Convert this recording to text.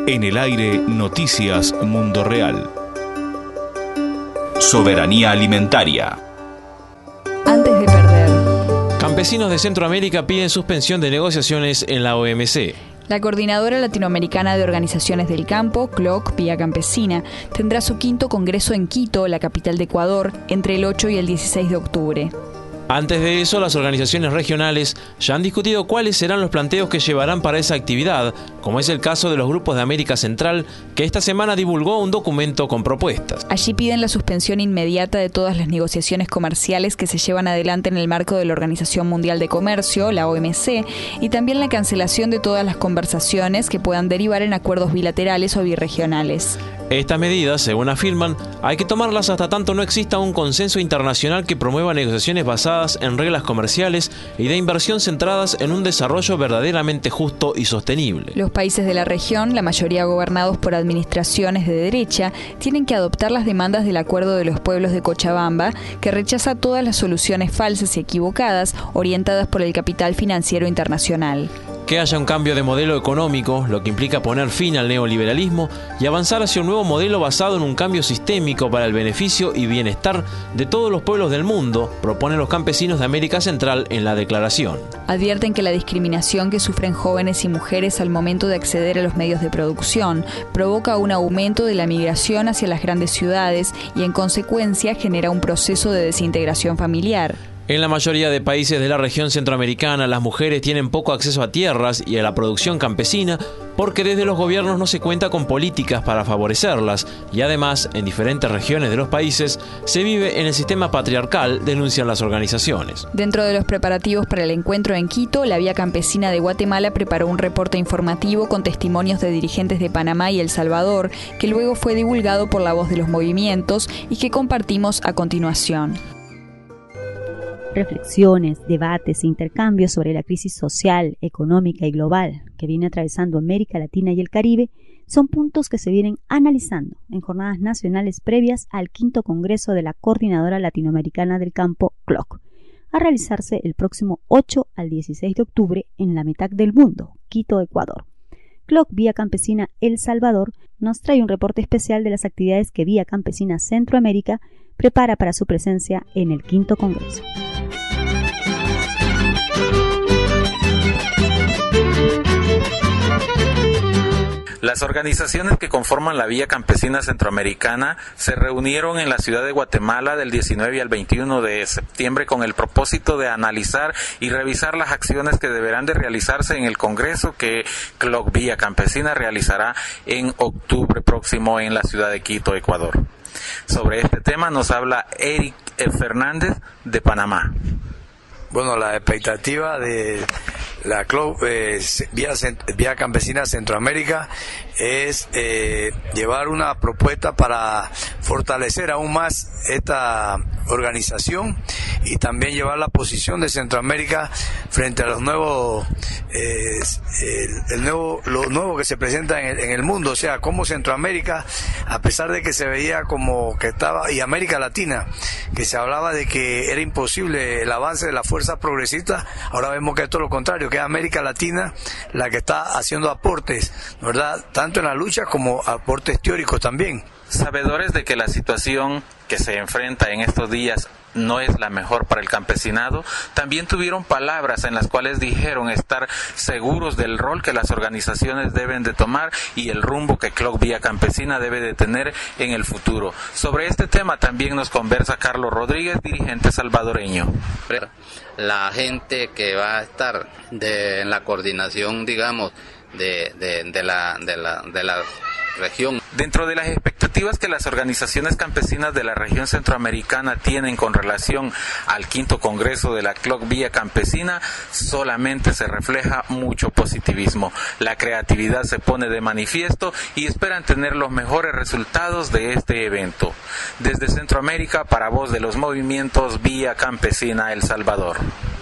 En el aire, Noticias Mundo Real. Soberanía alimentaria. Antes de perder. Campesinos de Centroamérica piden suspensión de negociaciones en la OMC. La Coordinadora Latinoamericana de Organizaciones del Campo, CLOC, Vía Campesina, tendrá su quinto congreso en Quito, la capital de Ecuador, entre el 8 y el 16 de octubre. Antes de eso, las organizaciones regionales ya han discutido cuáles serán los planteos que llevarán para esa actividad, como es el caso de los grupos de América Central, que esta semana divulgó un documento con propuestas. Allí piden la suspensión inmediata de todas las negociaciones comerciales que se llevan adelante en el marco de la Organización Mundial de Comercio, la OMC, y también la cancelación de todas las conversaciones que puedan derivar en acuerdos bilaterales o birregionales. Estas medidas, según afirman, hay que tomarlas hasta tanto no exista un consenso internacional que promueva negociaciones basadas en reglas comerciales y de inversión centradas en un desarrollo verdaderamente justo y sostenible. Los países de la región, la mayoría gobernados por administraciones de derecha, tienen que adoptar las demandas del Acuerdo de los Pueblos de Cochabamba, que rechaza todas las soluciones falsas y equivocadas orientadas por el capital financiero internacional. Que haya un cambio de modelo económico, lo que implica poner fin al neoliberalismo y avanzar hacia un nuevo modelo basado en un cambio sistémico para el beneficio y bienestar de todos los pueblos del mundo, proponen los campesinos de América Central en la declaración. Advierten que la discriminación que sufren jóvenes y mujeres al momento de acceder a los medios de producción provoca un aumento de la migración hacia las grandes ciudades y en consecuencia genera un proceso de desintegración familiar. En la mayoría de países de la región centroamericana, las mujeres tienen poco acceso a tierras y a la producción campesina porque desde los gobiernos no se cuenta con políticas para favorecerlas y además, en diferentes regiones de los países, se vive en el sistema patriarcal, denuncian las organizaciones. Dentro de los preparativos para el encuentro en Quito, la Vía Campesina de Guatemala preparó un reporte informativo con testimonios de dirigentes de Panamá y El Salvador, que luego fue divulgado por La Voz de los Movimientos y que compartimos a continuación. Reflexiones, debates e intercambios sobre la crisis social, económica y global que viene atravesando América Latina y el Caribe son puntos que se vienen analizando en jornadas nacionales previas al quinto Congreso de la Coordinadora Latinoamericana del Campo, CLOC, a realizarse el próximo 8 al 16 de octubre en la mitad del mundo, Quito, Ecuador. CLOC Vía Campesina El Salvador nos trae un reporte especial de las actividades que Vía Campesina Centroamérica prepara para su presencia en el quinto Congreso. Las organizaciones que conforman la Vía Campesina Centroamericana se reunieron en la ciudad de Guatemala del 19 al 21 de septiembre con el propósito de analizar y revisar las acciones que deberán de realizarse en el Congreso que CLOC Vía Campesina realizará en octubre próximo en la ciudad de Quito, Ecuador. Sobre este tema nos habla Eric Fernández de Panamá. Bueno, la expectativa de la CLOC Vía Campesina Centroamérica es llevar una propuesta para fortalecer aún más esta organización y también llevar la posición de Centroamérica frente a los nuevos lo nuevo que se presenta en el mundo, o sea, como Centroamérica, a pesar de que se veía como que estaba, y América Latina, que se hablaba de que era imposible el avance de la fuerza progresista, ahora vemos que esto es lo contrario, que es América Latina la que está haciendo aportes, ¿verdad?, tanto en la lucha como aportes teóricos también. Sabedores de que la situación que se enfrenta en estos días no es la mejor para el campesinado, también tuvieron palabras en las cuales dijeron estar seguros del rol que las organizaciones deben de tomar y el rumbo que CLOC Vía Campesina debe de tener en el futuro. Sobre este tema también nos conversa Carlos Rodríguez, dirigente salvadoreño. La gente que va a estar en la coordinación, digamos, de la región. Dentro de las expectativas que las organizaciones campesinas de la región centroamericana tienen con relación al quinto Congreso de la CLOC Vía Campesina, solamente se refleja mucho positivismo. La creatividad se pone de manifiesto y esperan tener los mejores resultados de este evento. Desde Centroamérica, para Voz de los Movimientos, Vía Campesina El Salvador.